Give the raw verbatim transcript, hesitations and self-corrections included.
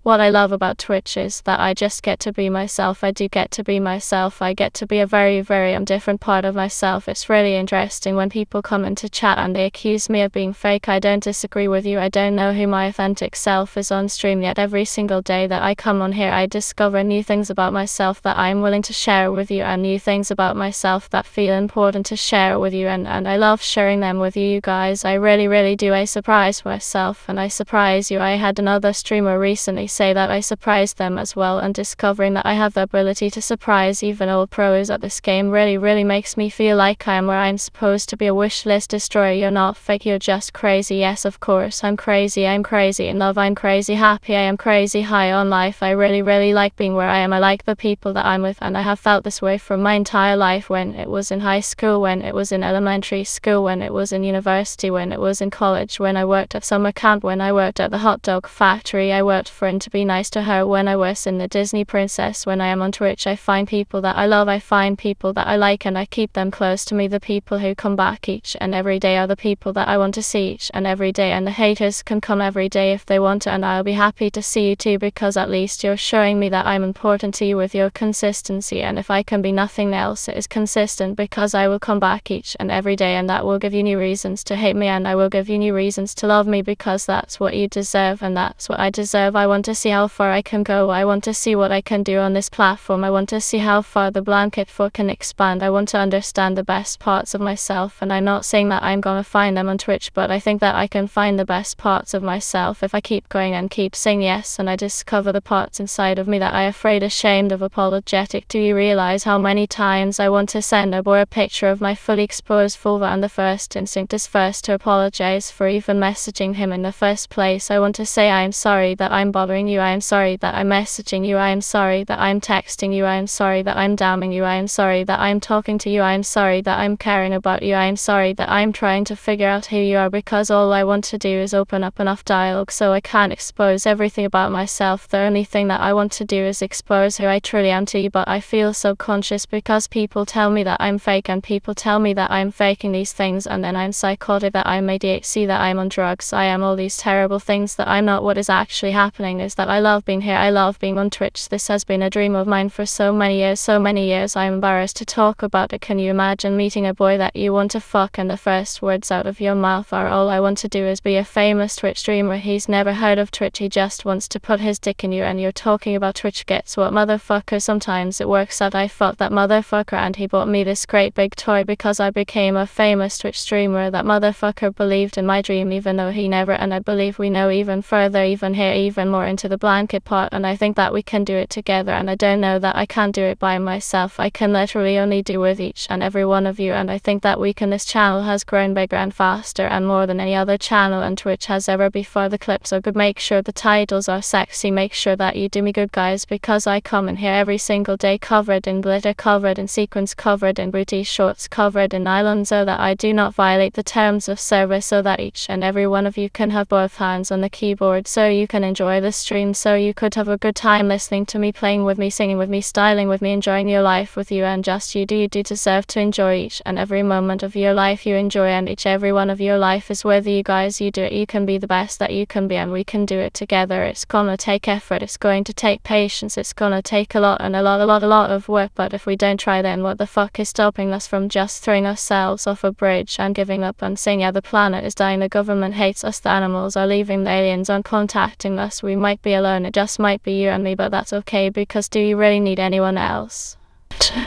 What I love about Twitch is that I just get to be myself. I do get to be myself. I get to be a very, very um, different part of myself. It's really interesting when people come into chat and they accuse me of being fake. I don't disagree with you. I don't know who my authentic self is on stream yet. Every single day that I come on here, I discover new things about myself that I'm willing to share with you, and new things about myself that feel important to share with you. And, and I love sharing them with you guys. I really, really do. I surprise myself and I surprise you. I had another streamer recently say that I surprised them as well, and discovering that I have the ability to surprise even old pros at this game really really makes me feel like I am where I'm supposed to be, a wish list destroyer. You're not fake, you're just crazy. Yes, of course I'm crazy. I'm crazy in love, I'm crazy happy, I am crazy high on life. I really really like being where I am. I like the people that I'm with, and I have felt this way for my entire life, when it was in high school, when it was in elementary school, when it was in university, when it was in college, when I worked at summer camp, when I worked at the hot dog factory. I worked for To Be Nice to Her, when I was in the Disney Princess. When I am on Twitch, I find people that I love, I find people that I like, and I keep them close to me. The people who come back each and every day are the people that I want to see each and every day, and the haters can come every day if they want to, and I'll be happy to see you too, because at least you're showing me that I'm important to you with your consistency. And if I can be nothing else, it is consistent, because I will come back each and every day, and that will give you new reasons to hate me, and I will give you new reasons to love me, because that's what you deserve and that's what I deserve. I want to see how far I can go. I want to see what I can do on this platform. I want to see how far the blanket fort can expand. I want to understand the best parts of myself, and I'm not saying that I'm gonna find them on Twitch, but I think that I can find the best parts of myself if I keep going and keep saying yes, and I discover the parts inside of me that I'm afraid, ashamed of, apologetic. Do you realize how many times I want to send a boy a picture of my fully exposed vulva, and the first instinct is first to apologize for even messaging him in the first place. I want to say I am sorry that I'm bothering you. I am sorry that I'm messaging you. I am sorry that I'm texting you. I am sorry that I'm damning you. I am sorry that I'm talking to you. I am sorry that I'm caring about you. I am sorry that I'm trying to figure out who you are, because all I want to do is open up enough dialogue so I can't expose everything about myself. The only thing that I want to do is expose who I truly am to you, but I feel subconscious because people tell me that I'm fake, and people tell me that I'm faking these things, and then I'm psychotic, that I'm A D H D, that I'm on drugs. I am all these terrible things that I'm not. What is actually happening is that I love being here. I love being on Twitch. This has been a dream of mine for so many years, so many years. I'm embarrassed to talk about it. Can you imagine meeting a boy that you want to fuck, and the first words out of your mouth are, all I want to do is be a famous Twitch streamer? He's never heard of Twitch, he just wants to put his dick in you, and you're talking about Twitch. Gets what, motherfucker? Sometimes it works out. I fucked that motherfucker and he bought me this great big toy because I became a famous Twitch streamer. That motherfucker believed in my dream even though he never, and I believe we know even further, even here, even more into the blanket pot, and I think that we can do it together, and I don't know that I can't do it by myself. I can literally only do with each and every one of you, and I think that we can. This channel has grown bigger and faster and more than any other channel and Twitch has ever before. The clips are good, make sure the titles are sexy, make sure that you do me good, guys, because I come in here every single day covered in glitter, covered in sequins, covered in booty shorts, covered in nylon, so that I do not violate the terms of service, so that each and every one of you can have both hands on the keyboard, so you can enjoy the stream, so you could have a good time listening to me, playing with me, singing with me, styling with me, enjoying your life with you, and just you do you do deserve to enjoy each and every moment of your life you enjoy, and each every one of your life is worthy. You guys, you do it. You can be the best that you can be, and we can do it together. It's gonna take effort, it's going to take patience, it's gonna take a lot and a lot a lot a lot of work, but if we don't try, then what the fuck is stopping us from just throwing ourselves off a bridge and giving up and saying, yeah, the planet is dying, the government hates us, the animals are leaving, the aliens aren't contacting us, we might be alone, it just might be you and me, but that's okay, because do you really need anyone else?